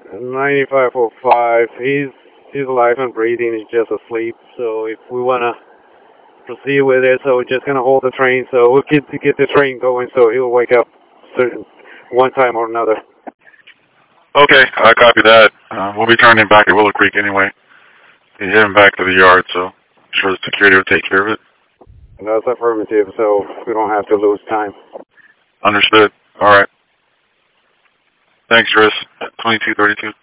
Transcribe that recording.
9505. He's alive and breathing. He's just asleep. So if we wanna proceed with it, so we're just gonna hold the train. So we'll get the train going. So he'll wake up certain one time or another. Okay, I copy that. We'll be turning back at Willow Creek anyway. He's heading back to the yard, so I'm sure the security will take care of it. That's affirmative. So we don't have to lose time. Understood. All right. Thanks, Chris. 2232.